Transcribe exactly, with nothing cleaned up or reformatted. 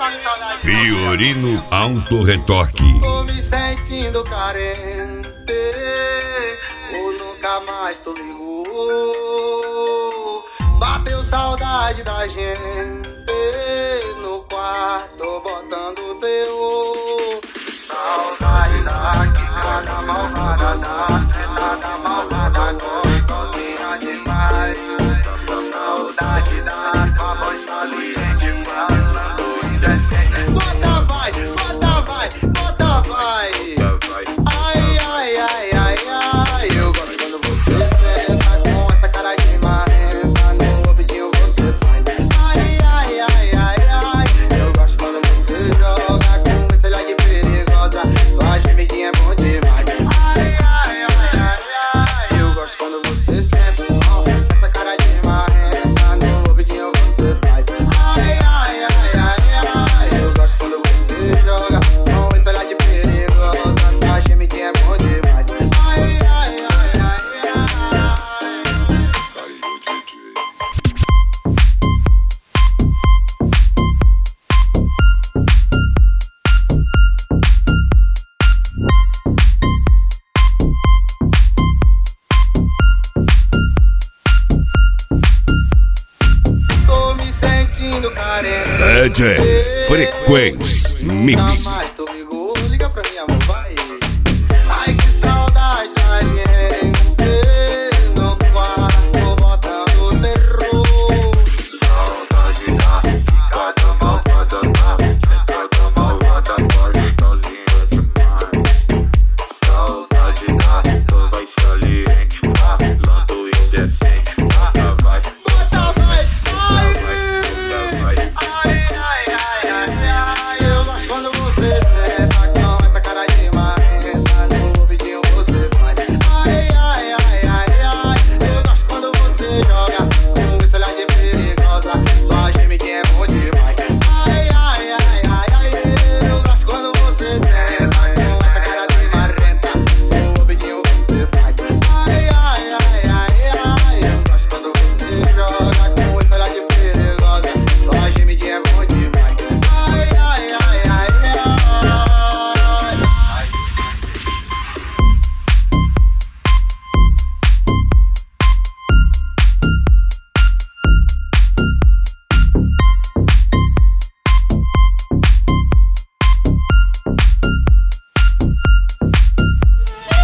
Fiorino Auto Retoque. Tô me sentindo carente, ou nunca mais tu ligou. Bateu saudade da gente no quarto, botando o teu. Saudade da quicada malvada, da sentada malvada, gostosinha demais. Saudade da tua voz saliente, falando indecente. Bota vai, bota vai, bota vai. Ai, ai, ai, ai, ai. Eu gosto quando você senta com essa cara de marrenta, no ouvidinho você faz. Ai, ai, ai, ai, ai. Eu gosto quando você joga com esse olhar de perigosa. Tua gemidinha é bom demais. Ai, ai, ai, ai, ai. Eu gosto quando você senta com essa cara de marrenta, no ouvidinho você faz. Ai, ai, ai, ai, ai. Eu gosto quando você joga com esse olhar de perigosa. Tua gemidinha é bom demais. Ai, ai, ai, ai, ai. Tô me sentindo carente. D J Frequência Mix.